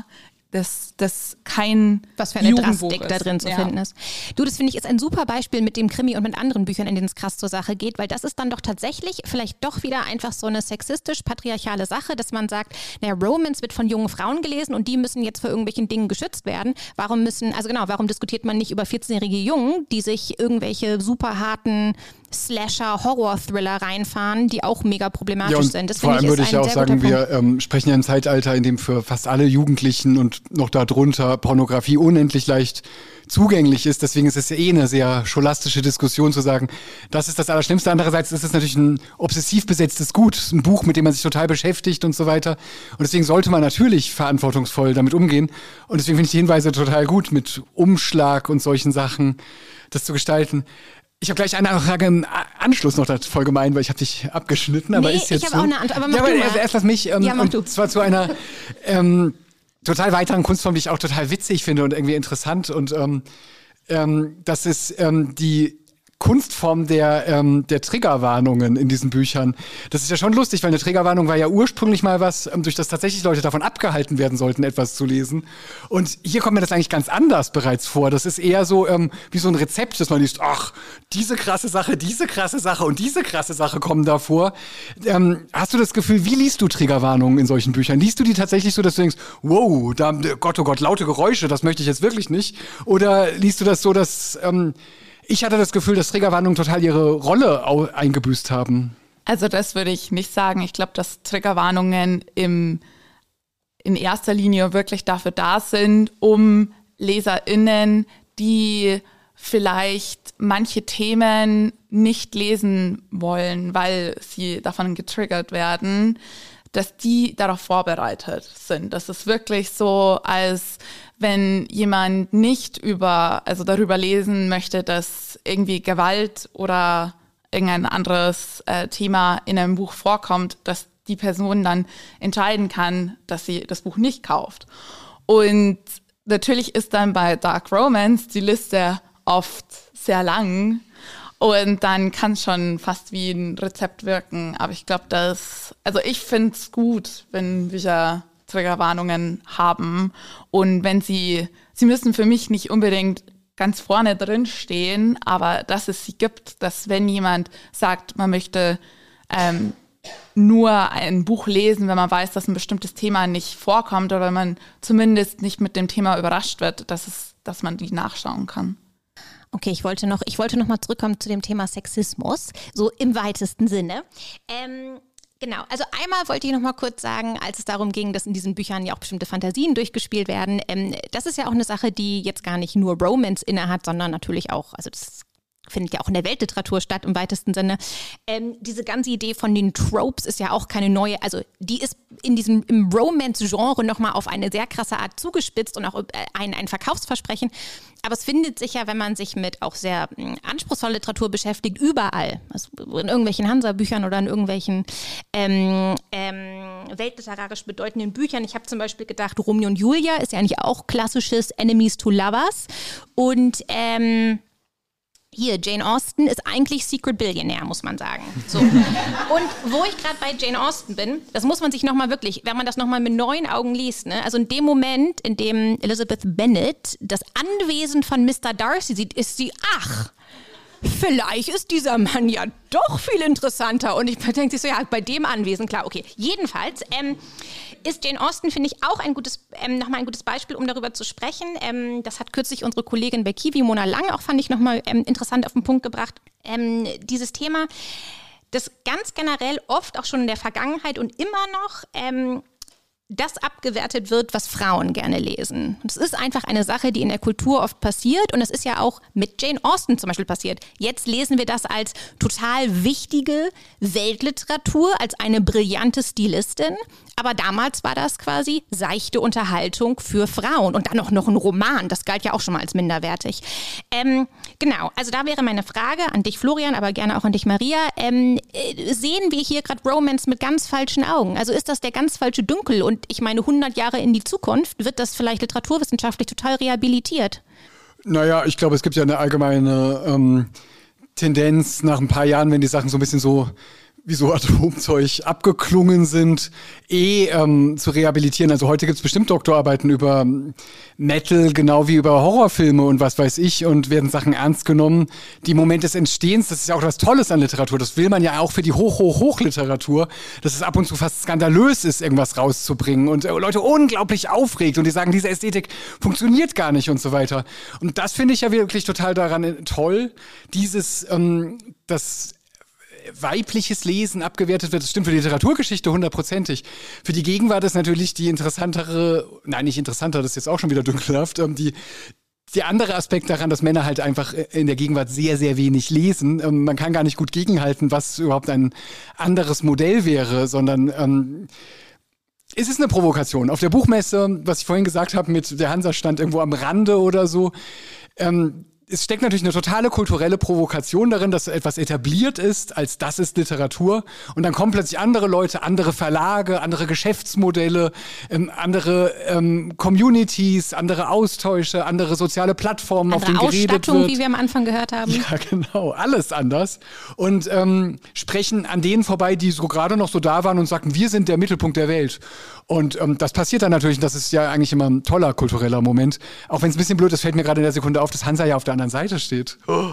das kein was für eine Jugendbuch Drastik ist. da drin zu finden ist. Du, das finde ich ist ein super Beispiel mit dem Krimi und mit anderen Büchern, in denen es krass zur Sache geht, weil das ist dann doch tatsächlich vielleicht doch wieder einfach so eine sexistisch-patriarchale Sache, dass man sagt, naja, Romance wird von jungen Frauen gelesen und die müssen jetzt vor irgendwelchen Dingen geschützt werden. Warum diskutiert man nicht über 14-jährige Jungen, die sich irgendwelche super harten Slasher-Horror-Thriller reinfahren, die auch mega problematisch sind. Das vor allem würde ich ja auch sagen, wir sprechen ja im Zeitalter, in dem für fast alle Jugendlichen und noch darunter Pornografie unendlich leicht zugänglich ist. Deswegen ist es ja eine sehr scholastische Diskussion zu sagen, das ist das Allerschlimmste. Andererseits ist es natürlich ein obsessiv besetztes Gut, ein Buch, mit dem man sich total beschäftigt und so weiter. Und deswegen sollte man natürlich verantwortungsvoll damit umgehen. Und deswegen finde ich die Hinweise total gut, mit Umschlag und solchen Sachen das zu gestalten. Ich habe gleich eine Frage im Anschluss noch, das voll gemein, weil ich habe dich abgeschnitten, aber ist jetzt ich habe auch eine Antwort, aber mach du mal. Erst lass mich, mach du. Und zwar zu einer total weiteren Kunstform, die ich auch total witzig finde und irgendwie interessant und das ist die Kunstform der Triggerwarnungen in diesen Büchern. Das ist ja schon lustig, weil eine Triggerwarnung war ja ursprünglich mal was, durch das tatsächlich Leute davon abgehalten werden sollten, etwas zu lesen. Und hier kommt mir das eigentlich ganz anders bereits vor. Das ist eher so wie so ein Rezept, dass man liest, ach, diese krasse Sache und diese krasse Sache kommen da vor. Hast du das Gefühl, wie liest du Triggerwarnungen in solchen Büchern? Liest du die tatsächlich so, dass du denkst, wow, da, Gott, oh Gott, laute Geräusche, das möchte ich jetzt wirklich nicht? Oder liest du das so, dass ich hatte das Gefühl, dass Triggerwarnungen total ihre Rolle eingebüßt haben. Also das würde ich nicht sagen. Ich glaube, dass Triggerwarnungen in erster Linie wirklich dafür da sind, um LeserInnen, die vielleicht manche Themen nicht lesen wollen, weil sie davon getriggert werden, dass die darauf vorbereitet sind. Das ist wirklich so, als wenn jemand nicht darüber lesen möchte, dass irgendwie Gewalt oder irgendein anderes Thema in einem Buch vorkommt, dass die Person dann entscheiden kann, dass sie das Buch nicht kauft. Und natürlich ist dann bei Dark Romance die Liste oft sehr lang. Und dann kann es schon fast wie ein Rezept wirken. Aber ich glaube, ich finde es gut, wenn Bücher Triggerwarnungen haben. Und wenn sie müssen für mich nicht unbedingt ganz vorne drin stehen, aber dass es sie gibt, dass wenn jemand sagt, man möchte nur ein Buch lesen, wenn man weiß, dass ein bestimmtes Thema nicht vorkommt oder wenn man zumindest nicht mit dem Thema überrascht wird, dass man die nachschauen kann. Okay, ich wollte noch mal zurückkommen zu dem Thema Sexismus, so im weitesten Sinne. Genau, also einmal wollte ich noch mal kurz sagen, als es darum ging, dass in diesen Büchern ja auch bestimmte Fantasien durchgespielt werden, das ist ja auch eine Sache, die jetzt gar nicht nur Romance innehat, sondern natürlich auch, also das findet ja auch in der Weltliteratur statt im weitesten Sinne. Diese ganze Idee von den Tropes ist ja auch keine neue, also die ist im Romance-Genre nochmal auf eine sehr krasse Art zugespitzt und auch ein Verkaufsversprechen. Aber es findet sich ja, wenn man sich mit auch sehr anspruchsvoller Literatur beschäftigt, überall. Also in irgendwelchen Hansa-Büchern oder in irgendwelchen weltliterarisch bedeutenden Büchern. Ich habe zum Beispiel gedacht, Romeo und Julia ist ja eigentlich auch klassisches Enemies to Lovers. Und hier, Jane Austen ist eigentlich Secret Billionaire, muss man sagen. So. Und wo ich gerade bei Jane Austen bin, das muss man sich nochmal wirklich, wenn man das nochmal mit neuen Augen liest, ne? Also in dem Moment, in dem Elizabeth Bennet das Anwesen von Mr. Darcy sieht, ist sie, ach, vielleicht ist dieser Mann ja doch viel interessanter. Und ich denke sich so, ja, bei dem Anwesen, klar, okay. Jedenfalls ist Jane Austen, finde ich, auch nochmal ein gutes Beispiel, um darüber zu sprechen. Das hat kürzlich unsere Kollegin bei Kiwi, Mona Lang, auch fand ich nochmal interessant auf den Punkt gebracht. Dieses Thema, das ganz generell oft auch schon in der Vergangenheit und immer noch das abgewertet wird, was Frauen gerne lesen. Das ist einfach eine Sache, die in der Kultur oft passiert und das ist ja auch mit Jane Austen zum Beispiel passiert. Jetzt lesen wir das als total wichtige Weltliteratur, als eine brillante Stilistin, aber damals war das quasi seichte Unterhaltung für Frauen und dann noch ein Roman, das galt ja auch schon mal als minderwertig. Genau, also da wäre meine Frage an dich, Florian, aber gerne auch an dich, Maria. Sehen wir hier gerade Romance mit ganz falschen Augen? Also ist das der ganz falsche Dünkel und ich meine 100 Jahre in die Zukunft, wird das vielleicht literaturwissenschaftlich total rehabilitiert? Naja, ich glaube, es gibt ja eine allgemeine Tendenz nach ein paar Jahren, wenn die Sachen so ein bisschen so wie so Atomzeug abgeklungen sind, zu rehabilitieren. Also heute gibt es bestimmt Doktorarbeiten über Metal, genau wie über Horrorfilme und was weiß ich, und werden Sachen ernst genommen. Die Moment des Entstehens, das ist ja auch was Tolles an Literatur. Das will man ja auch für die Hochliteratur, dass es ab und zu fast skandalös ist, irgendwas rauszubringen und Leute unglaublich aufregt und die sagen, diese Ästhetik funktioniert gar nicht und so weiter. Und das finde ich ja wirklich total daran toll, das weibliches Lesen abgewertet wird. Das stimmt für die Literaturgeschichte 100%. Für die Gegenwart ist natürlich die nicht interessanter, das ist jetzt auch schon wieder dünkelhaft, der andere Aspekt daran, dass Männer halt einfach in der Gegenwart sehr, sehr wenig lesen. Man kann gar nicht gut gegenhalten, was überhaupt ein anderes Modell wäre, sondern es ist eine Provokation. Auf der Buchmesse, was ich vorhin gesagt habe, mit der Hansa stand irgendwo am Rande oder so, es steckt natürlich eine totale kulturelle Provokation darin, dass etwas etabliert ist, als das ist Literatur. Und dann kommen plötzlich andere Leute, andere Verlage, andere Geschäftsmodelle, andere Communities, andere Austausche, andere soziale Plattformen, auf denen geredet Ausstattung, wird. wie wir am Anfang gehört haben. Ja, genau. Alles anders. Und sprechen an denen vorbei, die so gerade noch so da waren und sagten, wir sind der Mittelpunkt der Welt. Und das passiert dann natürlich, das ist ja eigentlich immer ein toller kultureller Moment. Auch wenn es ein bisschen blöd ist, fällt mir gerade in der Sekunde auf, dass Hansa ja auf der anderen Seite steht. Oh.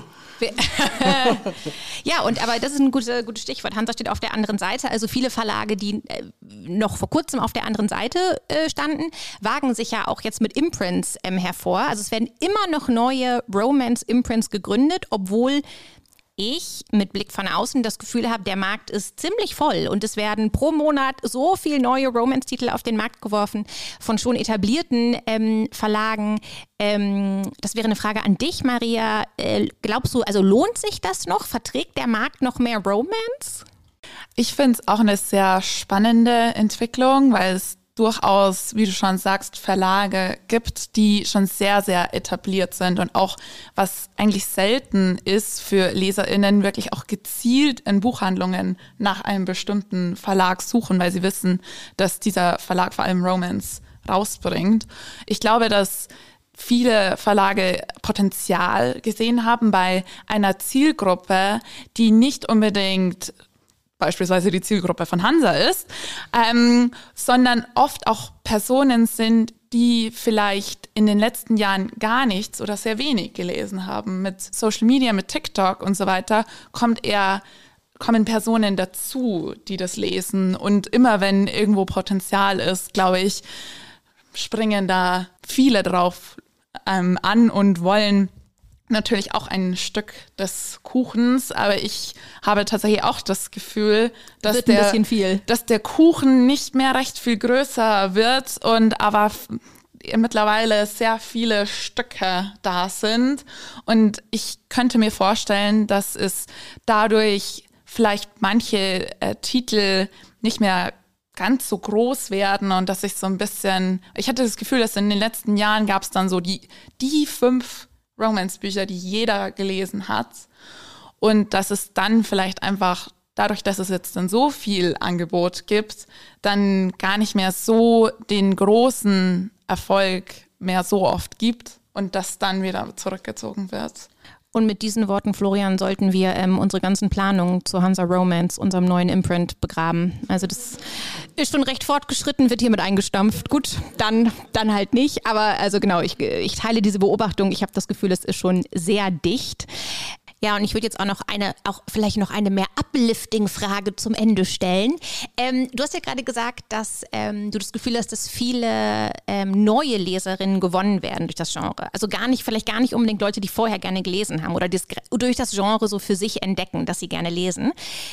Ja, aber das ist ein gutes Stichwort. Hansa steht auf der anderen Seite. Also viele Verlage, die noch vor kurzem auf der anderen Seite standen, wagen sich ja auch jetzt mit Imprints hervor. Also es werden immer noch neue Romance-Imprints gegründet, obwohl ich mit Blick von außen das Gefühl habe, der Markt ist ziemlich voll und es werden pro Monat so viele neue Romance-Titel auf den Markt geworfen von schon etablierten Verlagen. Das wäre eine Frage an dich, Maria. Glaubst du, also lohnt sich das noch? Verträgt der Markt noch mehr Romance? Ich finde es auch eine sehr spannende Entwicklung, weil es durchaus, wie du schon sagst, Verlage gibt, die schon sehr, sehr etabliert sind und auch, was eigentlich selten ist für LeserInnen, wirklich auch gezielt in Buchhandlungen nach einem bestimmten Verlag suchen, weil sie wissen, dass dieser Verlag vor allem Romance rausbringt. Ich glaube, dass viele Verlage Potenzial gesehen haben bei einer Zielgruppe, die nicht unbedingt beispielsweise die Zielgruppe von Hansa ist, sondern oft auch Personen sind, die vielleicht in den letzten Jahren gar nichts oder sehr wenig gelesen haben. Mit Social Media, mit TikTok und so weiter kommen Personen dazu, die das lesen. Und immer wenn irgendwo Potenzial ist, glaube ich, springen da viele drauf an und wollen natürlich auch ein Stück des Kuchens, aber ich habe tatsächlich auch das Gefühl, dass der Kuchen nicht mehr recht viel größer wird und aber mittlerweile sehr viele Stücke da sind. Und ich könnte mir vorstellen, dass es dadurch vielleicht manche Titel nicht mehr ganz so groß werden und dass ich hatte das Gefühl, dass in den letzten Jahren gab es dann so die 5 Romance-Bücher, die jeder gelesen hat. Und dass es dann vielleicht einfach, dadurch, dass es jetzt dann so viel Angebot gibt, dann gar nicht mehr so den großen Erfolg mehr so oft gibt und das dann wieder zurückgezogen wird. Und mit diesen Worten, Florian, sollten wir unsere ganzen Planungen zu Hansa Romance, unserem neuen Imprint, begraben. Also das ist schon recht fortgeschritten, wird hiermit eingestampft. Gut, dann halt nicht. Aber also genau, ich teile diese Beobachtung. Ich habe das Gefühl, es ist schon sehr dicht. Ja, und ich würde jetzt vielleicht noch eine mehr Uplifting-Frage zum Ende stellen. Du hast ja gerade gesagt, dass du das Gefühl hast, dass viele neue Leserinnen gewonnen werden durch das Genre. Also vielleicht gar nicht unbedingt Leute, die vorher gerne gelesen haben oder durch das Genre so für sich entdecken, dass sie gerne lesen.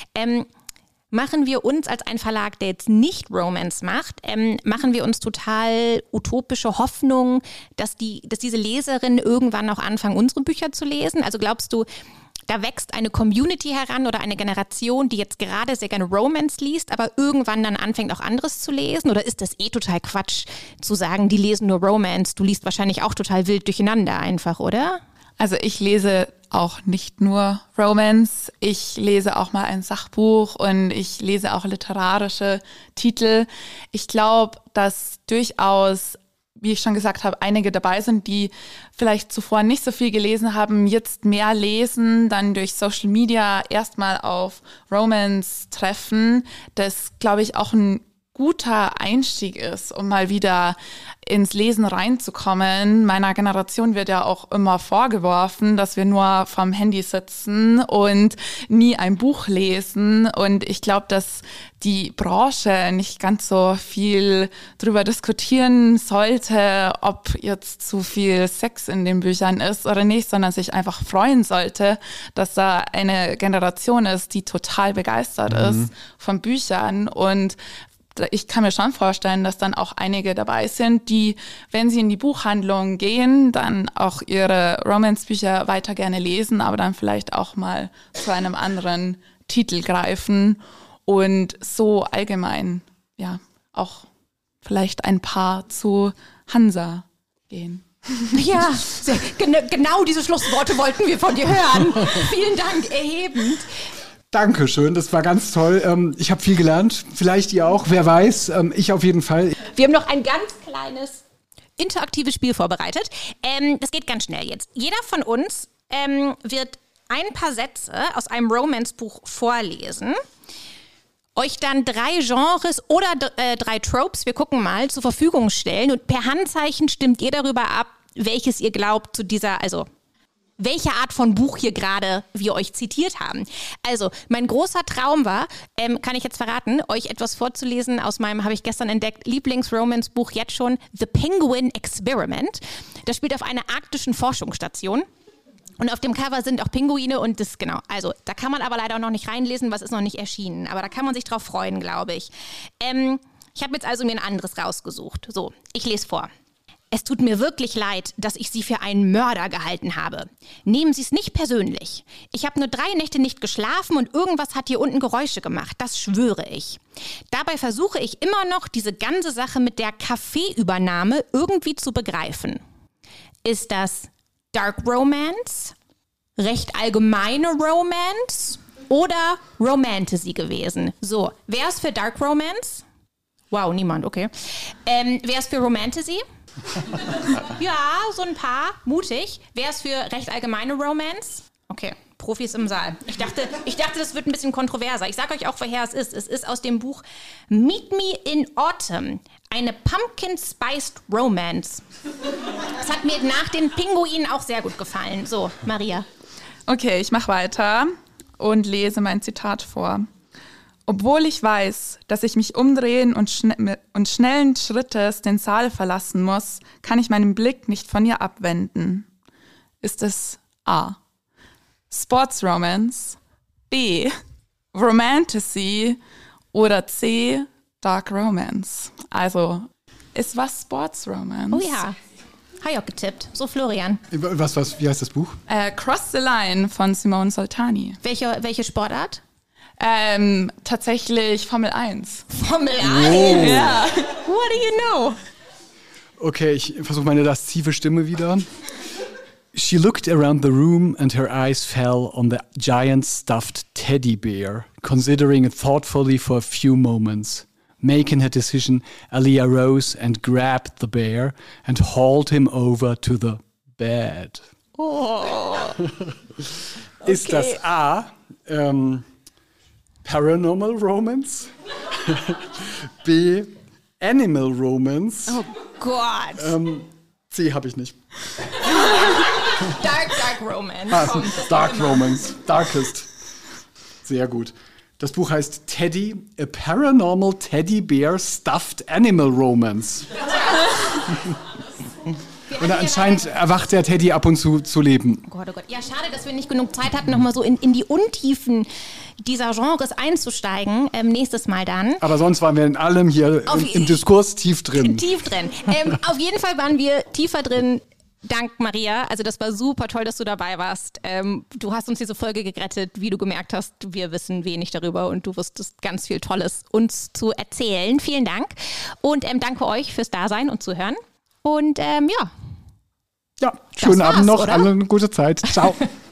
Machen wir uns als ein Verlag, der jetzt nicht Romance macht, machen wir uns total utopische Hoffnung, dass diese Leserinnen irgendwann auch anfangen, unsere Bücher zu lesen? Also glaubst du, da wächst eine Community heran oder eine Generation, die jetzt gerade sehr gerne Romance liest, aber irgendwann dann anfängt auch anderes zu lesen? Oder ist das total Quatsch zu sagen, die lesen nur Romance? Du liest wahrscheinlich auch total wild durcheinander einfach, oder? Also ich lese auch nicht nur Romance, ich lese auch mal ein Sachbuch und ich lese auch literarische Titel. Ich glaube, dass durchaus wie ich schon gesagt habe, einige dabei sind, die vielleicht zuvor nicht so viel gelesen haben, jetzt mehr lesen, dann durch Social Media erstmal auf Romance treffen, das, glaube ich, auch ein guter Einstieg ist, um mal wieder ins Lesen reinzukommen. Meiner Generation wird ja auch immer vorgeworfen, dass wir nur vom Handy sitzen und nie ein Buch lesen. Und ich glaube, dass die Branche nicht ganz so viel drüber diskutieren sollte, ob jetzt zu viel Sex in den Büchern ist oder nicht, sondern sich einfach freuen sollte, dass da eine Generation ist, die total begeistert ist von Büchern. Und ich kann mir schon vorstellen, dass dann auch einige dabei sind, die, wenn sie in die Buchhandlung gehen, dann auch ihre Romance-Bücher weiter gerne lesen, aber dann vielleicht auch mal zu einem anderen Titel greifen und so allgemein, ja, auch vielleicht ein paar zu Hansa gehen. Ja, genau diese Schlussworte wollten wir von dir hören. Vielen Dank, erhebend. Dankeschön, das war ganz toll. Ich habe viel gelernt, vielleicht ihr auch, wer weiß, ich auf jeden Fall. Wir haben noch ein ganz kleines interaktives Spiel vorbereitet. Das geht ganz schnell jetzt. Jeder von uns wird ein paar Sätze aus einem Romance-Buch vorlesen, euch dann 3 Genres oder 3 Tropes, wir gucken mal, zur Verfügung stellen und per Handzeichen stimmt ihr darüber ab, welches ihr glaubt zu dieser, also welche Art von Buch hier gerade wir euch zitiert haben. Also, mein großer Traum war, kann ich jetzt verraten, euch etwas vorzulesen aus meinem, habe ich gestern entdeckt, Lieblings-Romance-Buch jetzt schon, The Penguin Experiment. Das spielt auf einer arktischen Forschungsstation. Und auf dem Cover sind auch Pinguine und das, genau, also da kann man aber leider auch noch nicht reinlesen, was ist noch nicht erschienen. Aber da kann man sich drauf freuen, glaube ich. Ich habe jetzt also mir ein anderes rausgesucht. So, ich lese vor. Es tut mir wirklich leid, dass ich Sie für einen Mörder gehalten habe. Nehmen Sie es nicht persönlich. Ich habe nur 3 Nächte nicht geschlafen und irgendwas hat hier unten Geräusche gemacht, das schwöre ich. Dabei versuche ich immer noch, diese ganze Sache mit der Kaffeeübernahme irgendwie zu begreifen. Ist das Dark Romance, recht allgemeine Romance oder Romantasy gewesen? So, wer ist für Dark Romance? Wow, niemand, okay. Wer ist für Romantasy? Ja, so ein paar. Mutig. Wer ist für recht allgemeine Romance? Okay, Profis im Saal. Ich dachte, das wird ein bisschen kontroverser. Ich sage euch auch, woher es ist. Es ist aus dem Buch Meet Me in Autumn. Eine Pumpkin-Spiced Romance. Das hat mir nach den Pinguinen auch sehr gut gefallen. So, Maria. Okay, ich mache weiter und lese mein Zitat vor. Obwohl ich weiß, dass ich mich umdrehen und schnellen Schrittes den Saal verlassen muss, kann ich meinen Blick nicht von ihr abwenden. Ist es A. Sports Romance, B. Romantasy oder C. Dark Romance? Also, ist was Sports Romance? Oh ja, habe ich auch getippt. So, Florian. Wie heißt das Buch? Cross the Line von Simone Soltani. Welche Sportart? Tatsächlich Formel 1. Formel 1? Oh. Ja. What do you know? Okay, ich versuche meine laszive Stimme wieder. She looked around the room and her eyes fell on the giant stuffed teddy bear, considering it thoughtfully for a few moments. Making her decision, Aliyah rose and grabbed the bear and hauled him over to the bed. Oh. Ist das A, Paranormal Romance, B, Animal Romance, Oh Gott. C habe ich nicht. Dark Romance. Dark Romance, Darkest. Sehr gut. Das Buch heißt Teddy, A Paranormal Teddy Bear Stuffed Animal Romance. Und anscheinend erwacht der Teddy ab und zu leben. Oh Gott. Ja, schade, dass wir nicht genug Zeit hatten, nochmal so in die Untiefen dieser Genres einzusteigen. Nächstes Mal dann. Aber sonst waren wir in allem hier im Diskurs tief drin. Tief drin. Auf jeden Fall waren wir tiefer drin. Dank Maria. Also das war super toll, dass du dabei warst. Du hast uns diese Folge gerettet. Wie du gemerkt hast, wir wissen wenig darüber und du wusstest ganz viel Tolles uns zu erzählen. Vielen Dank. Und danke euch fürs Dasein und Zuhören. Und ja. Ja, schönen Abend noch. Oder? Alle eine gute Zeit. Ciao.